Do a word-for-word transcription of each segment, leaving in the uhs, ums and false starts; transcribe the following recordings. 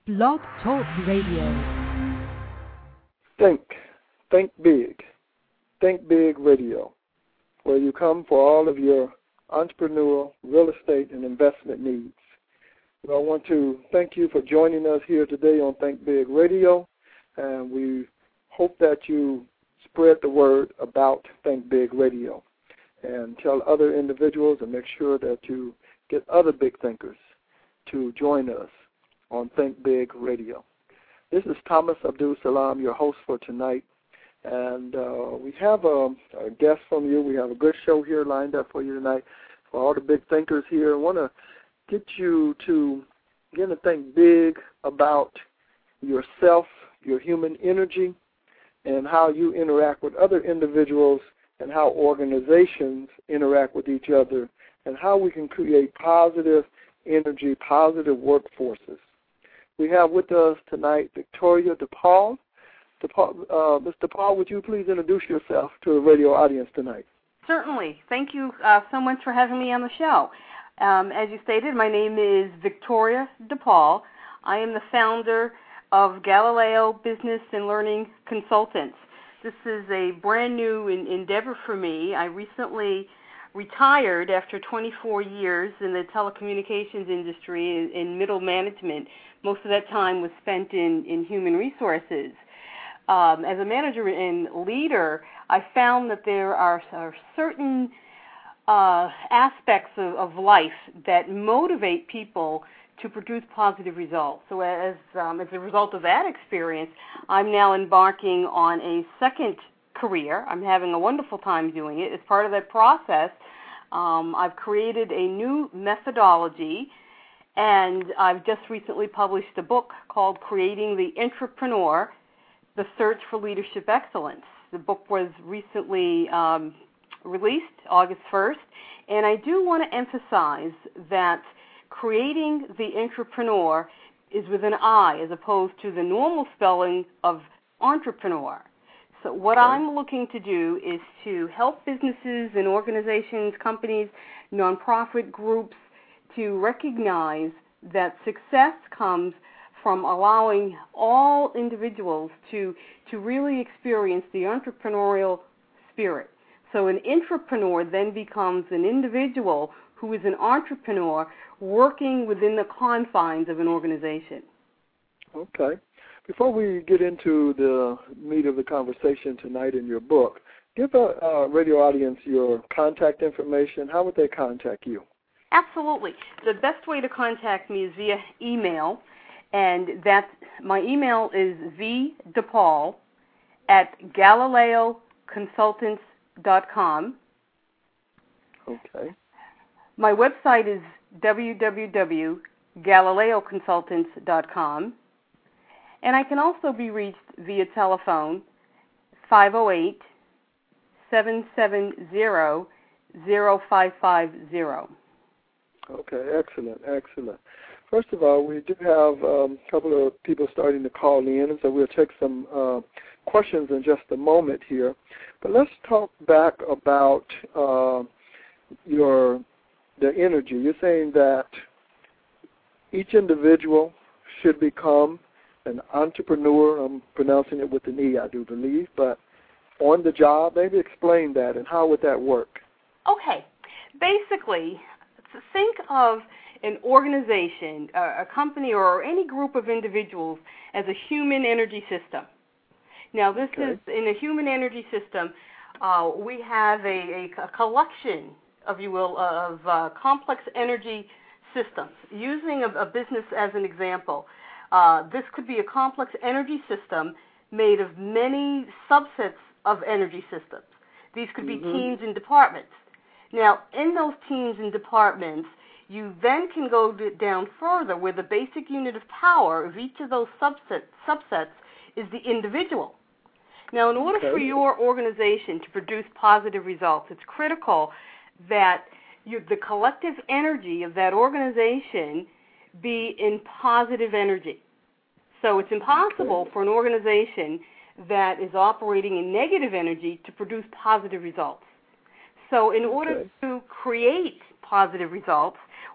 Blog Talk Radio. Think. Think Big. Think Big Radio, where you come for all of your entrepreneurial, real estate, and investment needs. Well, I want to thank you for joining us here today on Think Big Radio, and we hope that you spread the word about Think Big Radio and tell other individuals and make sure that you get other big thinkers to join us on Think Big Radio. This is Thomas Abdul Salam, your host for tonight, and uh, we have a, a guest from you. We have a good show here lined up for you tonight for all the big thinkers here. I want to get you to begin to think big about yourself, your human energy, and how you interact with other individuals and how organizations interact with each other and how we can create positive energy, positive workforces. We have with us tonight Victoria DePaul. DePaul uh, Miz DePaul, would you please introduce yourself to the radio audience tonight? Certainly. Thank you uh, so much for having me on the show. Um, as you stated, my name is Victoria DePaul. I am the founder of Galileo Business and Learning Consultants. This is a brand new in- endeavor for me. I recently retired after twenty-four years in the telecommunications industry in, in middle management. Most of that time was spent in, in human resources. Um, as a manager and leader, I found that there are, are certain uh, aspects of, of life that motivate people to produce positive results. So as, um, as a result of that experience, I'm now embarking on a second career. I'm having a wonderful time doing it. As part of that process, um, I've created a new methodology, and I've just recently published a book called Creating the Entrepreneur, The Search for Leadership Excellence. The book was recently um, released, August first, and I do want to emphasize that creating the entrepreneur is with an I as opposed to the normal spelling of entrepreneur. So what okay. I'm looking to do is to help businesses and organizations, companies, nonprofit groups to recognize that success comes from allowing all individuals to, to really experience the entrepreneurial spirit. So an entrepreneur then becomes an individual who is an entrepreneur working within the confines of an organization. Okay. Before we get into the meat of the conversation tonight in your book, give a, a radio audience your contact information. How would they contact you? Absolutely. The best way to contact me is via email, and that my email is vdepaul at galileo consultants dot com. Okay. My website is w w w dot galileo consultants dot com, and I can also be reached via telephone five oh eight, seven seven zero, zero five five zero. Okay, excellent, excellent. First of all, we do have um, a couple of people starting to call in, and so we'll take some uh, questions in just a moment here. But let's talk back about uh, your the energy. You're saying that each individual should become an entrepreneur. I'm pronouncing it with an E, I do believe, but on the job. Maybe explain that, and how would that work? Okay. Basically, think of an organization, a company, or any group of individuals as a human energy system. Now, this okay. is, in a human energy system, uh, we have a, a, a collection, if you will, of uh, complex energy systems. Using a, a business as an example, uh, this could be a complex energy system made of many subsets of energy systems. These could be mm-hmm. teams and departments. Now, in those teams and departments, you then can go down further where the basic unit of power of each of those subsets, subsets is the individual. Now, in order okay. for your organization to produce positive results, it's critical that you, the collective energy of that organization be in positive energy. So it's impossible okay. for an organization that is operating in negative energy to produce positive results. So in order okay. to create positive results,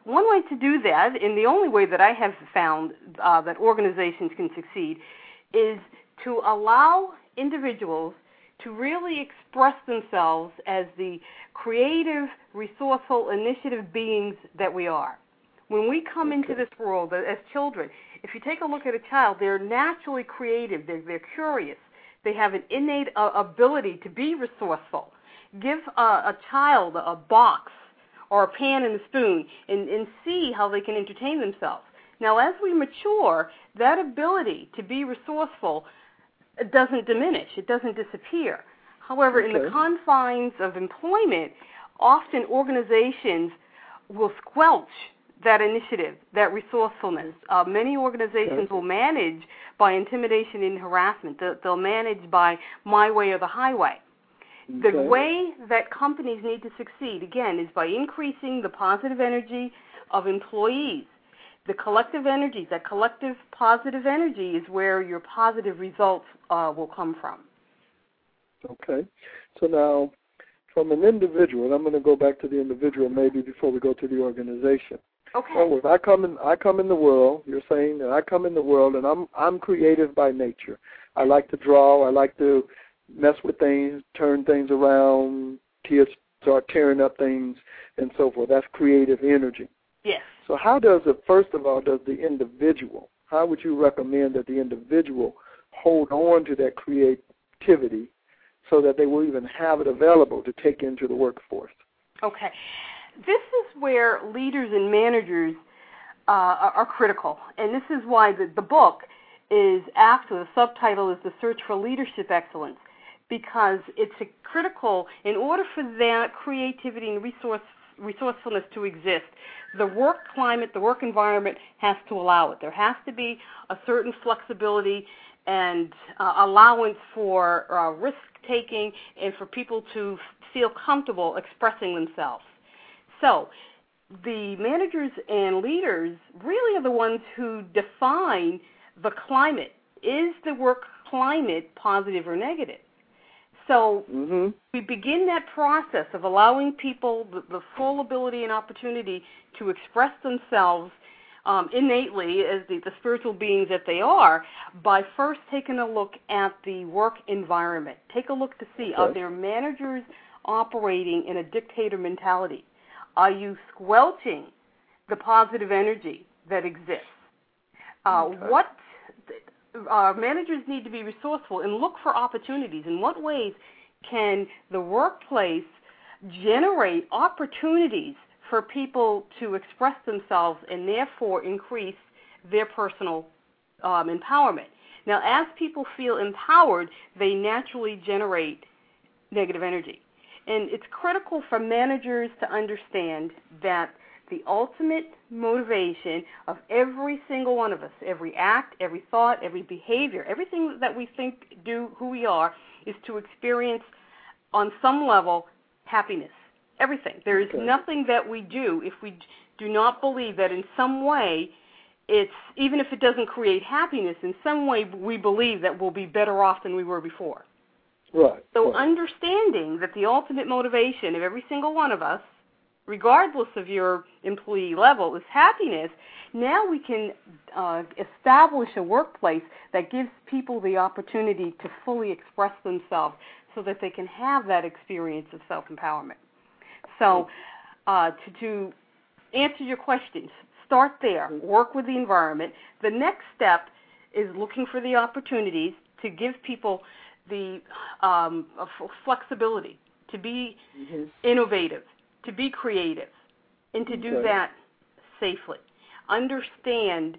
one way to do that, and the only way that I have found uh, that organizations can succeed, is to allow individuals to really express themselves as the creative, resourceful, initiative beings that we are. When we come okay. into this world as children, if you take a look at a child, they're naturally creative, they're, they're curious, they have an innate uh, ability to be resourceful. Give a, a child a box or a pan and a spoon and, and see how they can entertain themselves. Now, as we mature, that ability to be resourceful doesn't diminish. It doesn't disappear. However, okay. in the confines of employment, often organizations will squelch that initiative, that resourcefulness. Uh, many organizations okay. will manage by intimidation and harassment. They'll, they'll manage by my way or the highway. Okay. The way that companies need to succeed, again, is by increasing the positive energy of employees. The collective energy, that collective positive energy is where your positive results uh, will come from. Okay. So now, from an individual, and I'm going to go back to the individual maybe before we go to the organization. Okay. Well, I come in, I come in the world. You're saying that I come in the world, and I'm I'm creative by nature. I like to draw. I like to mess with things, turn things around, tears, start tearing up things, and so forth. That's creative energy. Yes. So how does it, first of all, does the individual, how would you recommend that the individual hold on to that creativity so that they will even have it available to take into the workforce? Okay. This is where leaders and managers uh, are, are critical, and this is why the, the book is after, the subtitle is The Search for Leadership Excellence, because it's a critical, in order for that creativity and resource, resourcefulness to exist, the work climate, the work environment has to allow it. There has to be a certain flexibility and uh, allowance for uh, risk-taking and for people to feel comfortable expressing themselves. So the managers and leaders really are the ones who define the climate. Is the work climate positive or negative? So mm-hmm. we begin that process of allowing people the, the full ability and opportunity to express themselves um, innately as the, the spiritual beings that they are by first taking a look at the work environment. Take a look to see, okay. are there managers operating in a dictator mentality? Are you squelching the positive energy that exists? Uh, okay. What uh, managers need to be resourceful and look for opportunities. In what ways can the workplace generate opportunities for people to express themselves and therefore increase their personal um, empowerment? Now, as people feel empowered, they naturally generate negative energy. And it's critical for managers to understand that the ultimate motivation of every single one of us, every act, every thought, every behavior, everything that we think, do, who we are, is to experience on some level happiness. Everything. There is okay. nothing that we do if we do not believe that in some way it's, even if it doesn't create happiness, in some way we believe that we'll be better off than we were before. Right. So right. understanding that the ultimate motivation of every single one of us, regardless of your employee level, is happiness, now we can uh, establish a workplace that gives people the opportunity to fully express themselves so that they can have that experience of self-empowerment. So uh, to, to answer your questions, start there. Work with the environment. The next step is looking for the opportunities to give people the um, flexibility to be mm-hmm. innovative, to be creative, and to do okay. that safely. Understand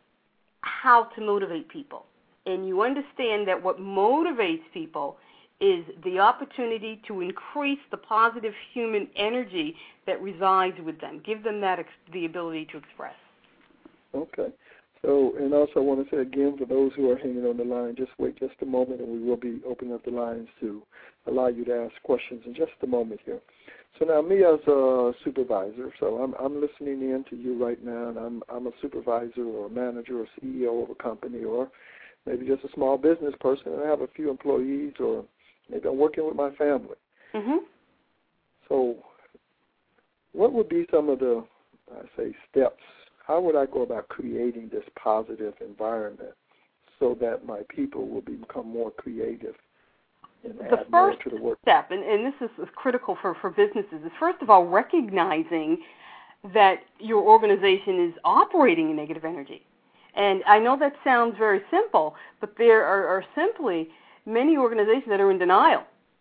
how to motivate people. And you understand that what motivates people is the opportunity to increase the positive human energy that resides with them. Give them that ex- the ability to express. Okay. So, and also I want to say again, for those who are hanging on the line, just wait just a moment, and we will be opening up the lines to allow you to ask questions in just a moment here. So now, me as a supervisor, so I'm I'm listening in to you right now, and I'm I'm a supervisor or a manager or C E O of a company, or maybe just a small business person, and I have a few employees, or maybe I'm working with my family. Mm-hmm. So what would be some of the I say steps, how would I go about creating this positive environment so that my people will become more creative and the add more first to the work? step, and, and this is critical for, for businesses, is first of all recognizing that your organization is operating in negative energy. And I know that sounds very simple, but there are, are simply many organizations that are in denial.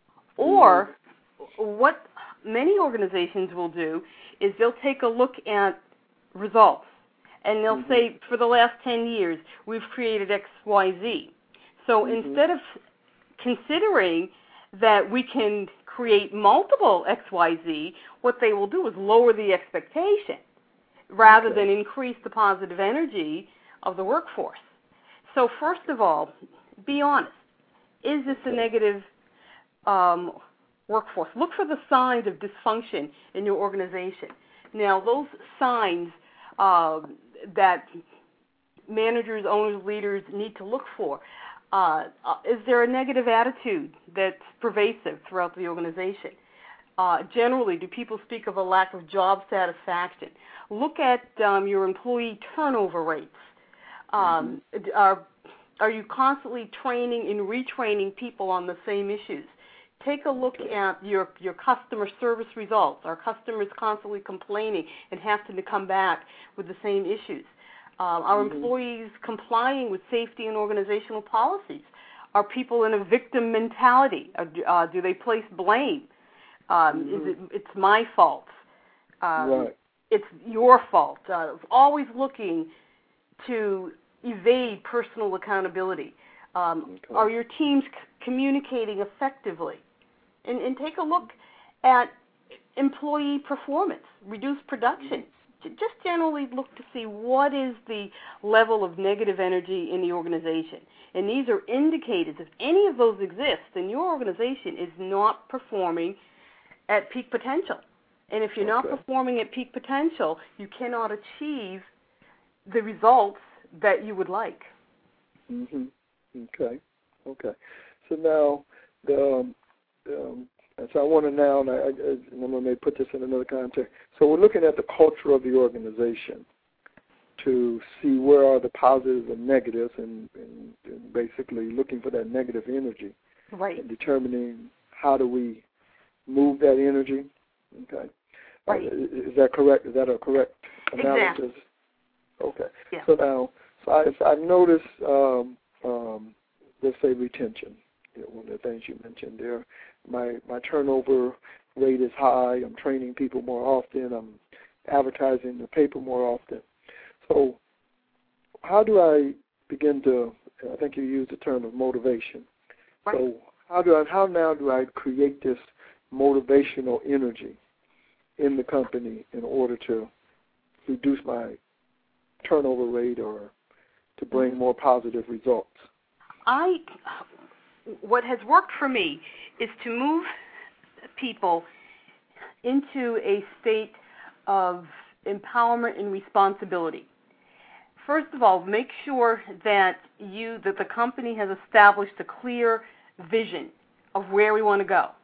Or mm-hmm. what many organizations will do is they'll take a look at results, and they'll mm-hmm. say, for the last ten years, we've created X, Y, Z. So mm-hmm. instead of considering that we can create multiple X, Y, Z, what they will do is lower the expectation rather okay. than increase the positive energy of the workforce. So first of all, be honest. Is this a negative um, workforce? Look for the signs of dysfunction in your organization. Now, those signs uh, that managers, owners, leaders need to look for. Uh, uh, is there a negative attitude that's pervasive throughout the organization? Uh, generally, do people speak of a lack of job satisfaction? Look at um, your employee turnover rates. Um, mm-hmm. are, are you constantly training and retraining people on the same issues? Take a look okay. at your, your customer service results. Are customers constantly complaining and having to come back with the same issues? Um, are mm-hmm. employees complying with safety and organizational policies? Are people in a victim mentality? Uh, uh, do they place blame? Um, mm-hmm. Is it, it's my fault. Um, right. It's your fault. Uh, always looking to evade personal accountability. Um, okay. Are your teams c- communicating effectively? And, and take a look at employee performance, reduce production. Just generally look to see what is the level of negative energy in the organization. And these are indicators. If any of those exist, then your organization is not performing at peak potential. And if you're okay. not performing at peak potential, you cannot achieve the results that you would like. Mm-hmm. Okay. Okay. So now, the, um, um, so I want to now, and, I, I, and I'm going to put this in another context. So we're looking at the culture of the organization to see where are the positives and negatives, and, and, and basically looking for that negative energy. Right. And determining how do we move that energy. Okay. Right. Uh, is that correct? Is that a correct analysis? Exactly. Okay. Yeah. So now, so I, so I've noticed, um, um, let's say retention. You know, one of the things you mentioned there. My my turnover rate is high. I'm training people more often. I'm advertising in the paper more often. So how do I begin to, I think you used the term of motivation. Right. So how do I, how now do I create this motivational energy in the company in order to reduce my turnover rate or to bring more positive results? I, what has worked for me is to move people into a state of empowerment and responsibility. First of all, make sure that you, that the company has established a clear vision of where we want to go.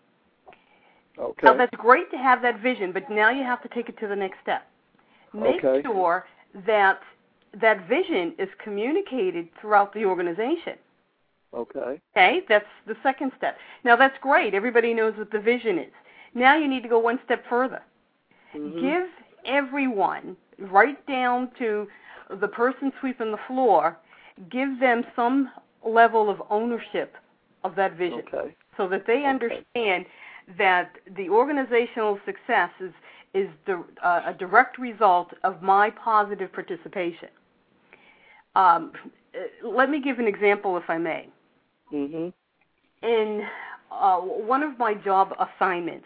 Okay. Now, that's great to have that vision, but now you have to take it to the next step. Make okay. sure that that vision is communicated throughout the organization. Okay. Okay, that's the second step. Now, that's great. Everybody knows what the vision is. Now you need to go one step further. Mm-hmm. Give everyone, right down to the person sweeping the floor, give them some level of ownership of that vision, okay. so that they okay. understand that the organizational success is, is the, uh, a direct result of my positive participation. Um, let me give an example, if I may. Mm-hmm. In uh, one of my job assignments,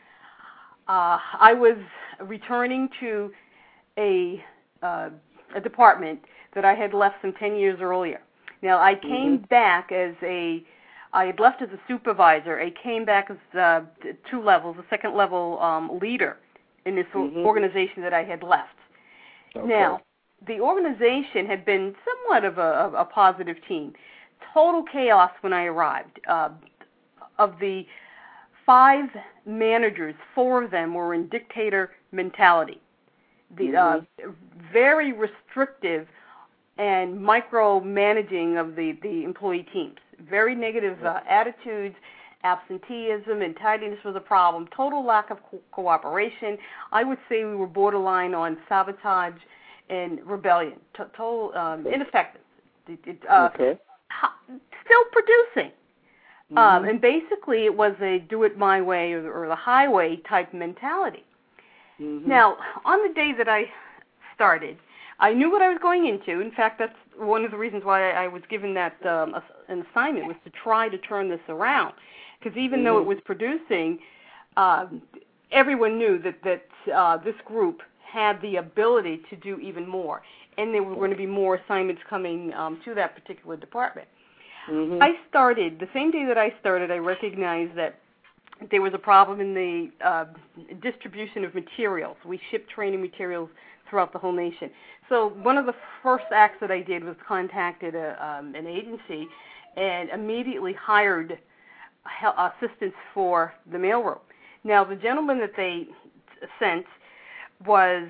uh, I was returning to a uh, a department that I had left some ten years earlier. Now, I came mm-hmm. back as a, I had left as a supervisor. I came back as uh, two levels, a second level um, leader in this mm-hmm. organization that I had left. Okay. Now, the organization had been somewhat of a, a positive team. Total chaos when I arrived. Uh, of the five managers, four of them were in dictator mentality. the mm-hmm. uh, very restrictive and micromanaging of the, the employee teams. Very negative uh, attitudes, absenteeism, and tidiness was a problem, total lack of co- cooperation. I would say we were borderline on sabotage and rebellion, T- total um, ineffective. It, it, uh, okay. Still producing. Mm-hmm. Um, and basically it was a do-it-my-way or, or the highway type mentality. Mm-hmm. Now, on the day that I started, I knew what I was going into. In fact, that's one of the reasons why I was given that um, an assignment, was to try to turn this around. Because even mm-hmm. though it was producing, um, everyone knew that, that uh, this group had the ability to do even more. And there were going to be more assignments coming um, to that particular department. Mm-hmm. I started, the same day that I started, I recognized that there was a problem in the uh, distribution of materials. We shipped training materials throughout the whole nation. So one of the first acts that I did was contacted a, um, an agency and immediately hired assistants for the mailroom. Now, the gentleman that they sent was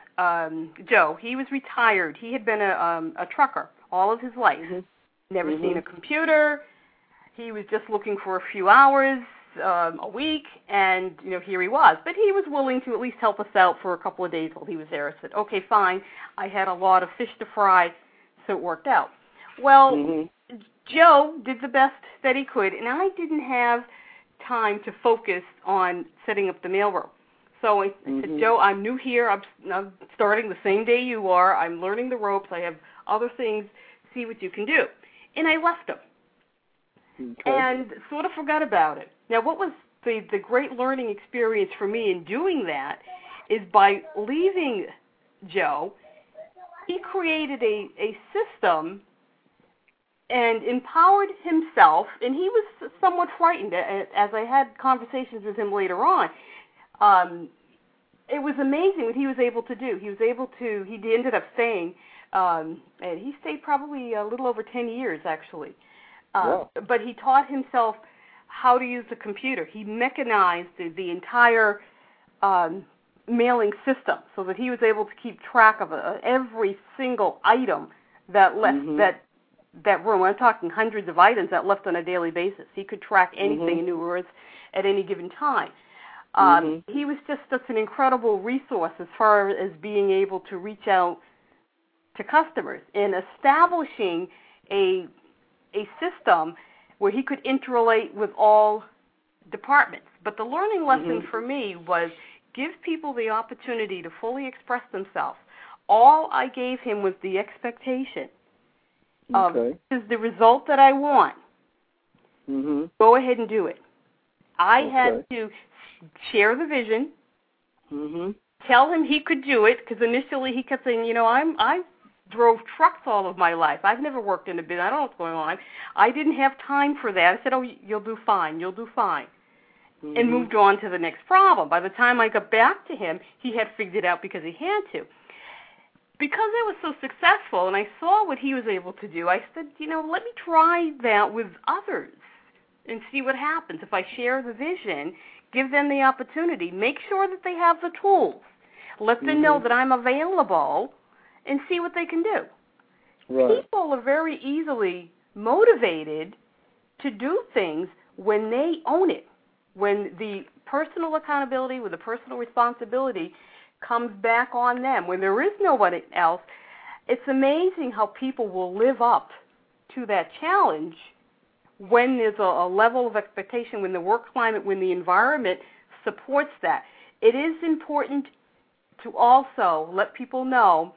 um, Joe. He was retired. He had been a, um, a trucker all of his life. Mm-hmm. Never mm-hmm. seen a computer. He was just looking for a few hours um, a week, and you know here he was. But he was willing to at least help us out for a couple of days while he was there. I said, okay, fine. I had a lot of fish to fry, so it worked out. Well, mm-hmm. Joe did the best that he could, and I didn't have time to focus on setting up the mailroom. So I, mm-hmm. I said, Joe, I'm new here. I'm, I'm starting the same day you are. I'm learning the ropes. I have other things. See what you can do. And I left him. Okay. And sort of forgot about it. Now, what was the, the great learning experience for me in doing that is by leaving Joe, he created a, a system and empowered himself, and he was somewhat frightened as I had conversations with him later on. Um, it was amazing what he was able to do. He was able to, he ended up staying, um, and he stayed probably a little over ten years, actually. Uh, wow. But he taught himself how to use the computer. He mechanized the, the entire um, mailing system so that he was able to keep track of uh, every single item that left mm-hmm. that that room. I'm talking hundreds of items that left on a daily basis. He could track anything mm-hmm. in New Earth at any given time. Um, mm-hmm. He was just such an incredible resource as far as being able to reach out to customers and establishing a a system where he could interrelate with all departments. But the learning lesson mm-hmm. for me was give people the opportunity to fully express themselves. All I gave him was the expectation of, okay. this is the result that I want. Mm-hmm. Go ahead and do it. I okay. had to share the vision, mm-hmm. tell him he could do it, because initially he kept saying, you know, I'm I drove trucks all of my life. I've never worked in a business. I don't know what's going on. I didn't have time for that. I said, oh, you'll do fine. You'll do fine. Mm-hmm. And moved on to the next problem. By the time I got back to him, he had figured it out because he had to. Because I was so successful and I saw what he was able to do, I said, you know, let me try that with others and see what happens. If I share the vision, give them the opportunity, make sure that they have the tools, let them mm-hmm. know that I'm available, and see what they can do. Right. People are very easily motivated to do things when they own it, when the personal accountability, with the personal responsibility comes back on them, when there is nobody else. It's amazing how people will live up to that challenge when there's a, a level of expectation, when the work climate, when the environment supports that. It is important to also let people know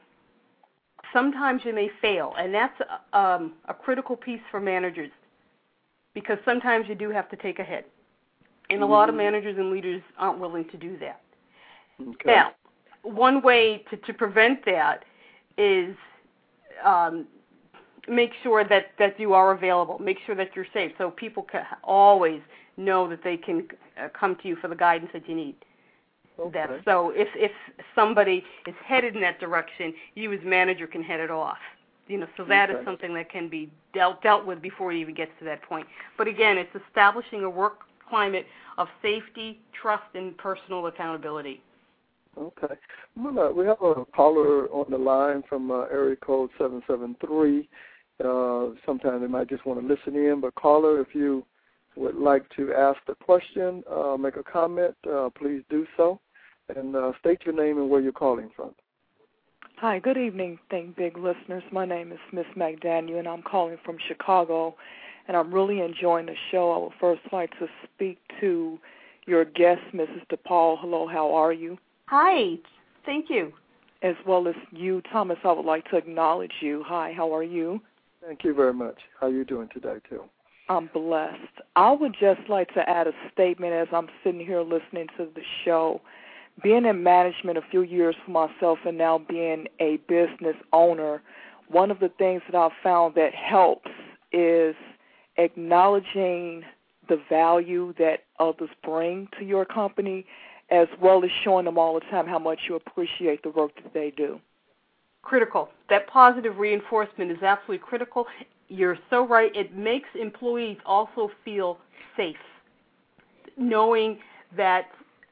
sometimes you may fail, and that's um, a critical piece for managers, because sometimes you do have to take a hit, and a mm-hmm. lot of managers and leaders aren't willing to do that. Okay. Now, one way to, to prevent that is um, make sure that, that you are available, make sure that you're safe, so people can always know that they can uh, come to you for the guidance that you need. Okay. That, so if, if somebody is headed in that direction, you as manager can head it off. You know, so that okay. is something that can be dealt dealt with before it even gets to that point. But again, it's establishing a work climate of safety, trust, and personal accountability. Okay. Well, we have a caller on the line from uh, area code seven seven three. Uh, sometimes they might just want to listen in, but caller, if you would like to ask a question, uh, make a comment, uh, please do so, and uh, state your name and where you're calling from. Hi, good evening, Think Big listeners. My name is Miss McDaniel, and I'm calling from Chicago, and I'm really enjoying the show. I would first like to speak to your guest, Missus DePaul. Hello, how are you? Hi, thank you. As well as you, Thomas, I would like to acknowledge you. Hi, how are you? Thank you very much. How are you doing today, too? I'm blessed. I would just like to add a statement as I'm sitting here listening to the show. Being in management a few years for myself and now being a business owner, one of the things that I've found that helps is acknowledging the value that others bring to your company, as well as showing them all the time how much you appreciate the work that they do. Critical. That positive reinforcement is absolutely critical. You're so right. It makes employees also feel safe, knowing that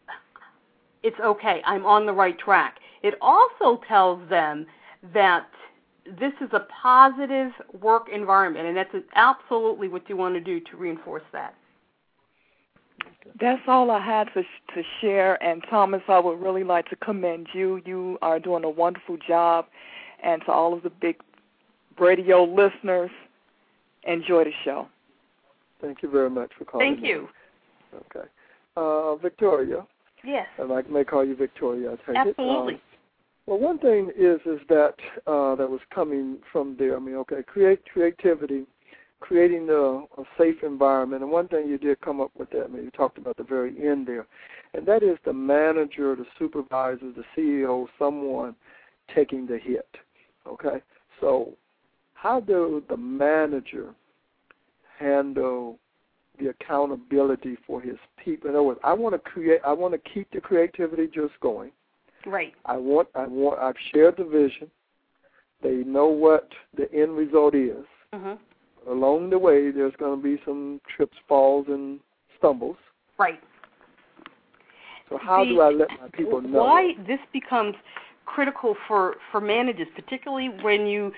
it's okay, I'm on the right track. It also tells them that this is a positive work environment, and that's absolutely what you want to do to reinforce that. That's all I had to to share. And, Thomas, I would really like to commend you. You are doing a wonderful job. And to all of the big radio listeners, enjoy the show. Thank you very much for calling. Thank you. In. Okay. Uh, Victoria. Yes. And I may call you Victoria, I take Absolutely. it. Absolutely. Um, well, one thing is is that uh, that was coming from there. I mean, okay, create creativity, creating a, a safe environment. And one thing you did come up with that, I mean, you talked about the very end there, and that is the manager, the supervisor, the C E O, someone taking the hit. Okay? So how do the manager handle the accountability for his people? In other words, I want to create, I want to keep the creativity just going. Right. I want, I want, I've shared the vision. They know what the end result is. Mm-hmm. Along the way, there's going to be some trips, falls, and stumbles. Right. So how the, do I let my people know? Why this becomes critical for, for managers, particularly when you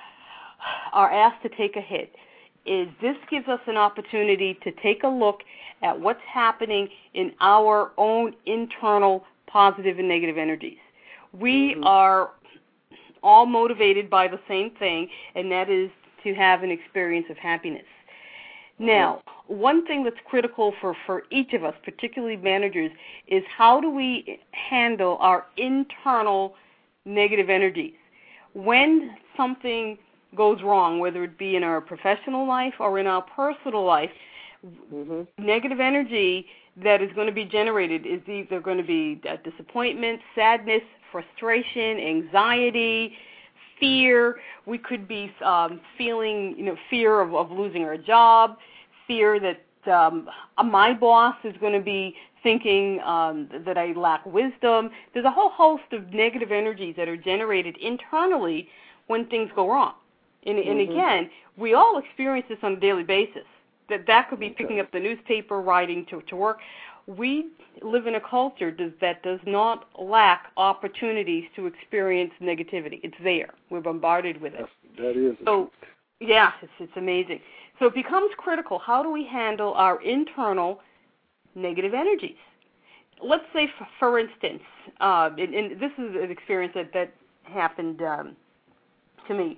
are asked to take a hit, is this gives us an opportunity to take a look at what's happening in our own internal positive and negative energies. We mm-hmm. are all motivated by the same thing, and that is to have an experience of happiness. Now, one thing that's critical for, for each of us, particularly managers, is how do we handle our internal negative energies? When something goes wrong, whether it be in our professional life or in our personal life, mm-hmm. negative energy that is going to be generated is either going to be disappointment, sadness, frustration, anxiety, fear. We could be um, feeling, you know, fear of, of losing our job, fear that um, my boss is going to be thinking um, that I lack wisdom. There's a whole host of negative energies that are generated internally when things go wrong. And, and mm-hmm. again, we all experience this on a daily basis. That that could be okay. Picking up the newspaper, riding to, to work. We live in a culture does, that does not lack opportunities to experience negativity. It's there. We're bombarded with it. That is. So, yeah, it's, it's amazing. So it becomes critical. How do we handle our internal negative energies? Let's say, for, for instance, uh, and, and this is an experience that, that happened um, to me.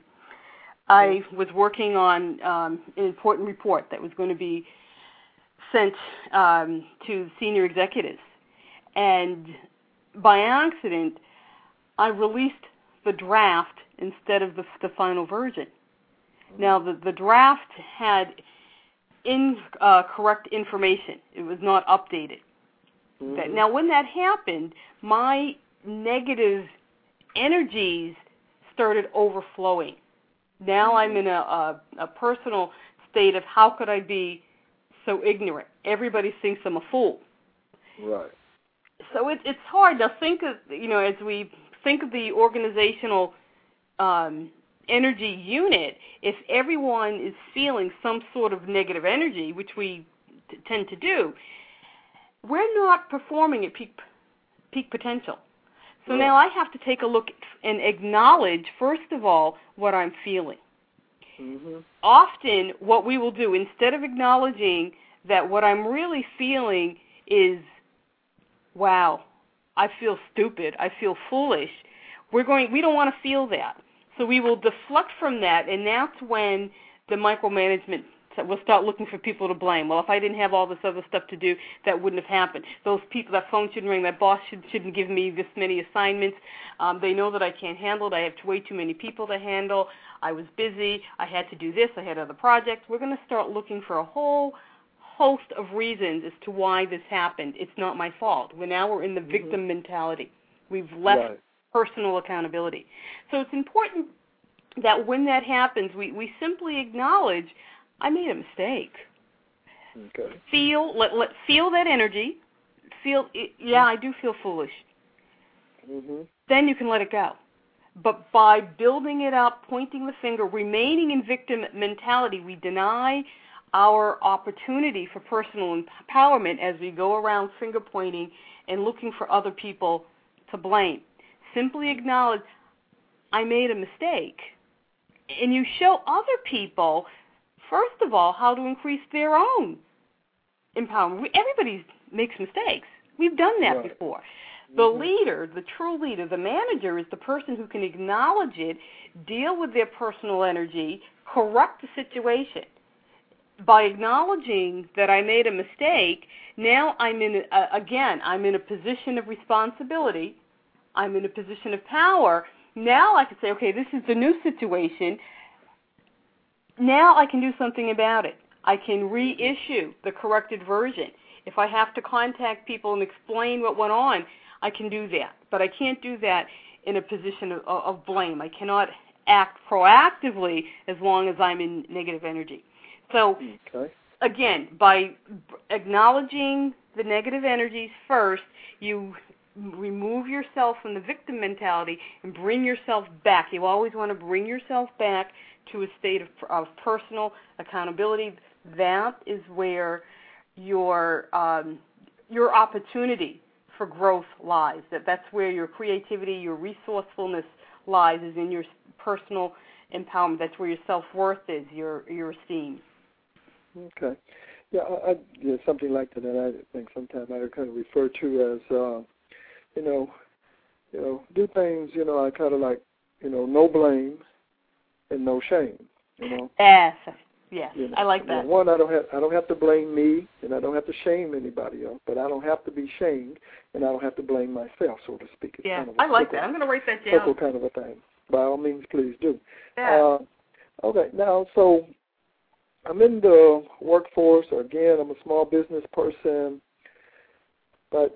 I was working on um, an important report that was going to be sent um, to senior executives. And by accident, I released the draft instead of the, the final version. Now, the, the draft had incorrect uh, information. It was not updated. Mm-hmm. That, now, when that happened, my negative energies started overflowing. Now I'm in a, a, a personal state of how could I be so ignorant? Everybody thinks I'm a fool. Right. So it, it's hard. Now think of, you know, as we think of the organizational um, energy unit, if everyone is feeling some sort of negative energy, which we t- tend to do, we're not performing at peak peak potential. So now I have to take a look and acknowledge, first of all, what I'm feeling. Mm-hmm. Often what we will do, instead of acknowledging that what I'm really feeling is, wow, I feel stupid, I feel foolish, we're going, we don't want to feel that. So we will deflect from that, and that's when the micromanagement will start looking for people to blame. Well, if I didn't have all this other stuff to do, that wouldn't have happened. Those people, that phone shouldn't ring, that boss should, shouldn't give me this many assignments. Um, they know that I can't handle it. I have way too many people to handle. I was busy. I had to do this. I had other projects. We're going to start looking for a whole host of reasons as to why this happened. It's not my fault. We're now we're in the victim mm-hmm. mentality. We've left right. personal accountability. So it's important that when that happens, we, we simply acknowledge, I made a mistake. Okay. Feel let, let feel that energy. Feel yeah, I do feel foolish. Mm-hmm. Then you can let it go. But by building it up, pointing the finger, remaining in victim mentality, we deny our opportunity for personal empowerment as we go around finger pointing and looking for other people to blame. Simply acknowledge, I made a mistake. And you show other people, first of all, how to increase their own empowerment. Everybody makes mistakes. We've done that right. before. The mm-hmm. leader, the true leader, the manager is the person who can acknowledge it, deal with their personal energy, correct the situation. By acknowledging that I made a mistake, now I'm in, a, again, I'm in a position of responsibility. I'm in a position of power. Now I can say, okay, this is the new situation. Now I can do something about it. I can reissue the corrected version. If I have to contact people and explain what went on, I can do that. But I can't do that in a position of, of blame. I cannot act proactively as long as I'm in negative energy. So, okay. again, by acknowledging the negative energies first, you remove yourself from the victim mentality and bring yourself back. You always want to bring yourself back to a state of, of personal accountability. That is where your um, your opportunity for growth lies. That that's where your creativity, your resourcefulness lies, is in your personal empowerment. That's where your self-worth is, your your esteem. Okay. Yeah, I, I, yeah, something like that. And I think sometimes I kind of refer to as, uh, you know, you know, do things. You know, I kind of like, you know, no blame and no shame. You know. Yes. Yes. You know, I like that. You know, one, I don't have I don't have to blame me, and I don't have to shame anybody else. But I don't have to be shamed, and I don't have to blame myself, so to speak. It's yeah, kind of a I like circle, that. I'm going to write that down. Circle kind of a thing. By all means, please do. Yeah. Uh, okay. Now, so. I'm in the workforce, or again, I'm a small business person, but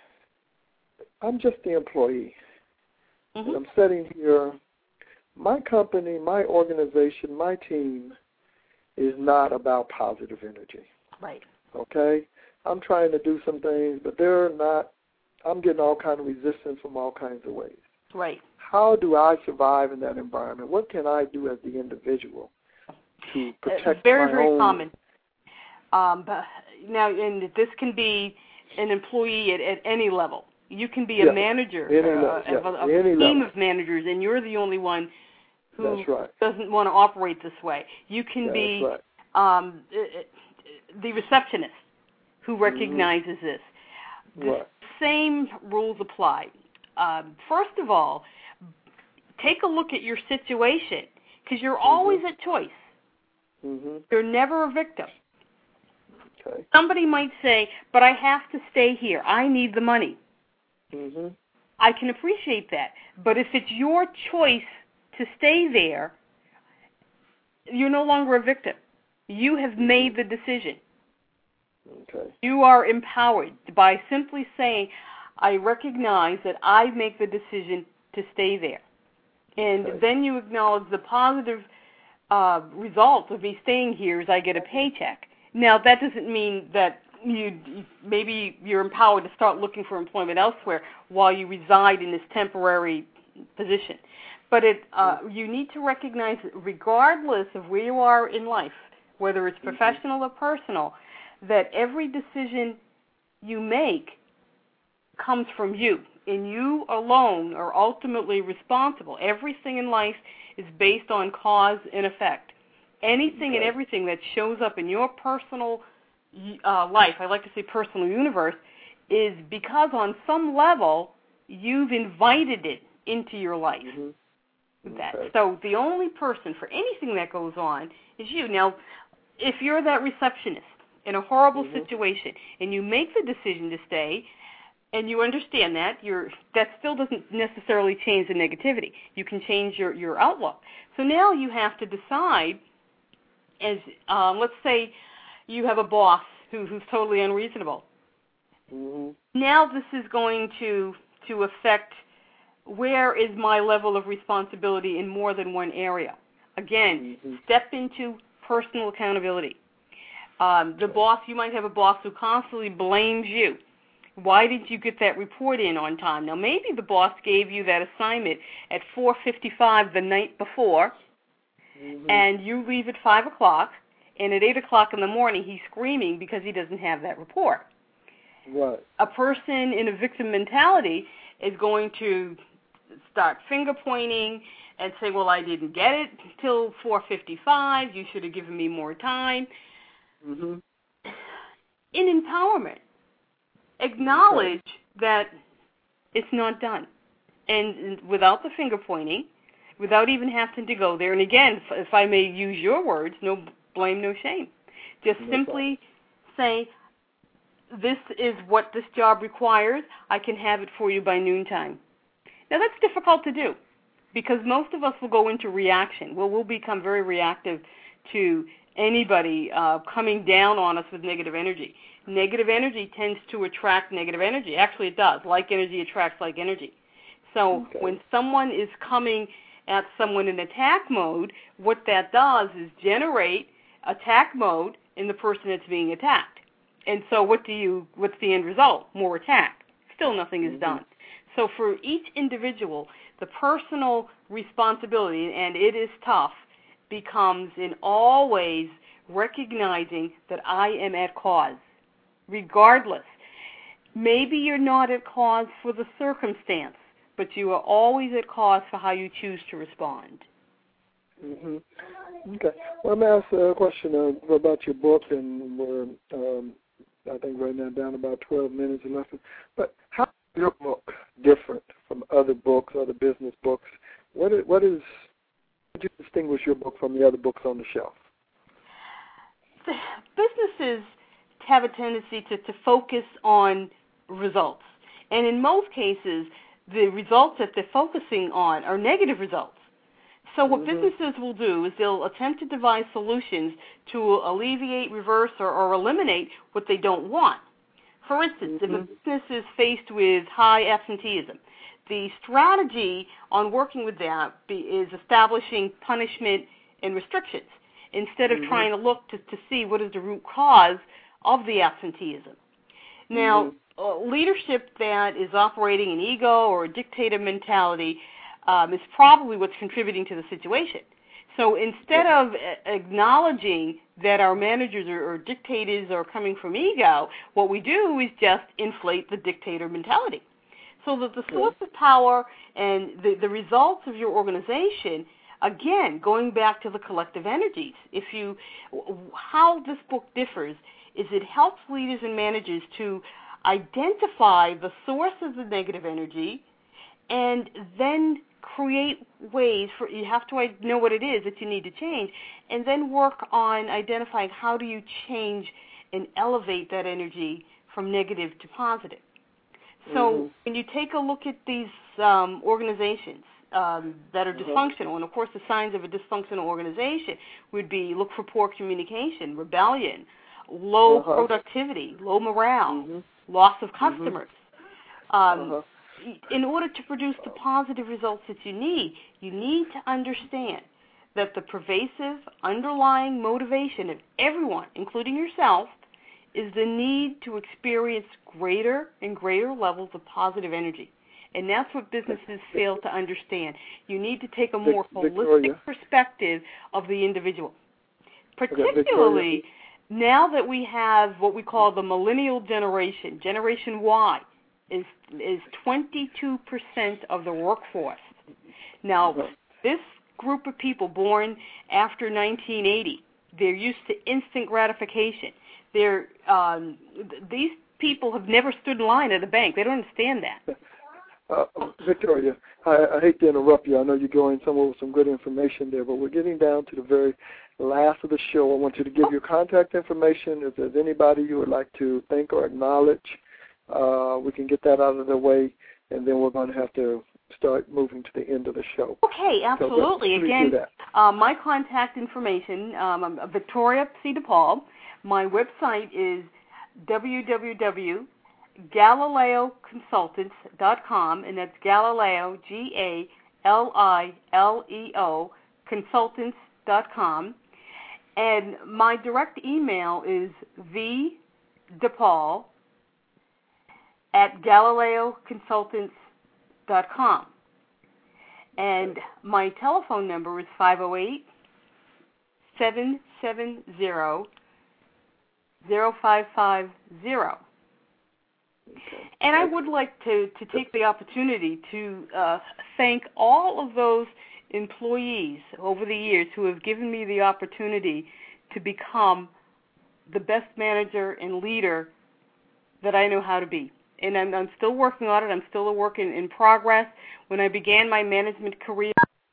I'm just the employee. Mm-hmm. And I'm sitting here. My company, my organization, my team is not about positive energy. Right. Okay? I'm trying to do some things, but they're not, I'm getting all kind of resistance from all kinds of ways. Right. How do I survive in that environment? What can I do as the individual to protect it's very, my very own? common. Um, but now, and this can be an employee at, at any level. You can be a yeah. manager any uh, level, yeah. of a, of any a team level. of managers, and you're the only one who That's right. doesn't want to operate this way. You can That's be right. um, the receptionist who recognizes mm-hmm. this. The right. same rules apply. Um, first of all, take a look at your situation, because you're mm-hmm. always at choice. Mm-hmm. You're never a victim. Okay. Somebody might say, but I have to stay here. I need the money. Mm-hmm. I can appreciate that. But if it's your choice to stay there, you're no longer a victim. You have made the decision. Okay. You are empowered by simply saying, I recognize that I make the decision to stay there. And okay. then you acknowledge the positive uh, results of me staying here is I get a paycheck. Now, that doesn't mean that you maybe you're empowered to start looking for employment elsewhere while you reside in this temporary position. But it, uh, you need to recognize that regardless of where you are in life, whether it's professional or personal, that every decision you make comes from you. and you alone are ultimately responsible. Everything in life is based on cause and effect. Anything okay. and everything that shows up in your personal uh, life, I like to say personal universe, is because on some level you've invited it into your life. Mm-hmm. That. Okay. So the only person for anything that goes on is you. Now, if you're that receptionist in a horrible mm-hmm. situation and you make the decision to stay, and you understand that, you're, that still doesn't necessarily change the negativity. You can change your, your outlook. So now you have to decide, as um, let's say you have a boss who, who's totally unreasonable. Mm-hmm. Now this is going to to affect where is my level of responsibility in more than one area. Again, mm-hmm. step into personal accountability. Um, the boss, you might have a boss who constantly blames you. Why did you get that report in on time? Now, maybe the boss gave you that assignment at four fifty-five the night before, mm-hmm. and you leave at five o'clock, and at eight o'clock in the morning he's screaming because he doesn't have that report. Right. A person in a victim mentality is going to start finger pointing and say, well, I didn't get it until four fifty-five. You should have given me more time. Mm-hmm. In empowerment, acknowledge okay. that it's not done. And without the finger pointing, without even having to go there, and again, if I may use your words, no blame, no shame. Just no simply say, this is what this job requires. I can have it for you by noontime. Now, that's difficult to do because most of us will go into reaction. Well, we'll become very reactive to anybody uh, coming down on us with negative energy. Negative energy tends to attract negative energy. Actually, it does. Like energy attracts like energy. So okay. when someone is coming at someone in attack mode, what that does is generate attack mode in the person that's being attacked. And so what do you? What's the end result? More attack. Still nothing is mm-hmm. done. So for each individual, the personal responsibility, and it is tough, becomes in all ways recognizing that I am at cause, regardless. Maybe you're not at cause for the circumstance, but you are always at cause for how you choose to respond. Mm-hmm. Okay. Well, I'm going to ask a question uh, about your book, and we're, um, I think right now down about twelve minutes left. But how is your book different from other books, other business books? What is, what is, how do you distinguish your book from the other books on the shelf? Businesses have a tendency to, to focus on results. And in most cases, the results that they're focusing on are negative results. So what mm-hmm. businesses will do is they'll attempt to devise solutions to alleviate, reverse, or, or eliminate what they don't want. For instance, mm-hmm. if a business is faced with high absenteeism, the strategy on working with that be, is establishing punishment and restrictions instead of mm-hmm. trying to look to, to see what is the root cause of the absenteeism. Now, mm-hmm. uh, leadership that is operating an ego or a dictator mentality um, is probably what's contributing to the situation. So instead yeah. of uh, acknowledging that our managers or, or dictators are coming from ego, what we do is just inflate the dictator mentality. So that the source of power and the, the results of your organization, again, going back to the collective energies, if you, how this book differs is it helps leaders and managers to identify the source of the negative energy and then create ways for, you have to know what it is that you need to change, and then work on identifying how do you change and elevate that energy from negative to positive. So mm-hmm. when you take a look at these um, organizations um, that are mm-hmm. dysfunctional, and of course the signs of a dysfunctional organization would be look for poor communication, rebellion, low uh-huh. productivity, low morale, mm-hmm. loss of customers. Mm-hmm. Um, uh-huh. In order to produce the positive results that you need, you need to understand that the pervasive underlying motivation of everyone, including yourself, is the need to experience greater and greater levels of positive energy. And that's what businesses fail to understand. You need to take a more Victoria. holistic perspective of the individual. Particularly okay, now that we have what we call the millennial generation, Generation Y, is is twenty-two percent of the workforce. Now, this group of people born after nineteen eighty, they're used to instant gratification. They're um, th- these people have never stood in line at a bank. They don't understand that. Uh, Victoria, I, I hate to interrupt you. I know you're going somewhere with some good information there, but we're getting down to the very last of the show. I want you to give your contact information. If there's anybody you would like to thank or acknowledge, uh, we can get that out of the way, and then we're going to have to start moving to the end of the show. Okay, absolutely. So Again, uh, my contact information, um, I'm Victoria C. DePaul. My website is w w w dot galileo consultants dot com, and that's Galileo, G A L I L E O, consultants dot com. And my direct email is vdepaul at galileo consultants dot com. And my telephone number is five oh eight, seven seven zero, zero five five zero. And I would like to, to take the opportunity to uh, thank all of those employees over the years who have given me the opportunity to become the best manager and leader that I know how to be. And I'm, I'm still working on it. I'm still a work in, in progress. When I began my management career,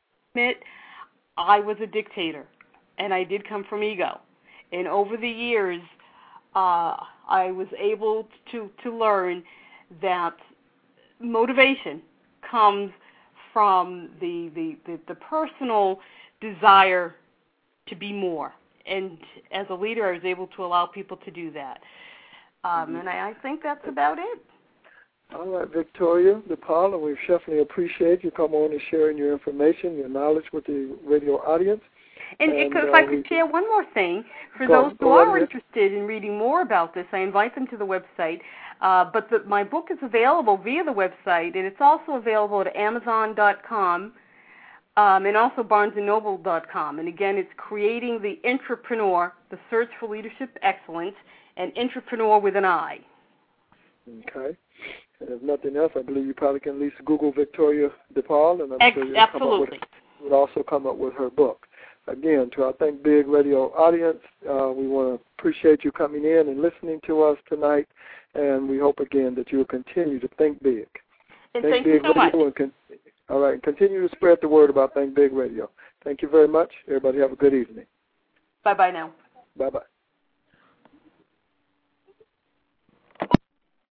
I was a dictator, and I did come from ego. And over the years, uh, I was able to, to learn that motivation comes from the, the, the, the personal desire to be more. And as a leader, I was able to allow people to do that. Um, and I, I think that's about it. All right, Victoria DePaul, and we definitely appreciate you coming on and sharing your information, your knowledge with the radio audience. And, and if uh, I could share one more thing, for go, those who go are ahead. interested in reading more about this, I invite them to the website. Uh, but the, my book is available via the website, and it's also available at amazon dot com um, and also barnes and noble dot com. And again, it's Creating the Intrapreneur, the Search for Leadership Excellence, and Intrapreneur with an I. Okay. And if nothing else, I believe you probably can at least Google Victoria DePaul, and I'm Ex- sure you'll absolutely. come up with, would also come up with her book. Again, to our Think Big radio audience, uh, we want to appreciate you coming in and listening to us tonight, and we hope again that you will continue to think big. And think thank big you so much. and con- all right, continue to spread the word about Think Big Radio. Thank you very much. Everybody have a good evening. Bye-bye now. Bye-bye.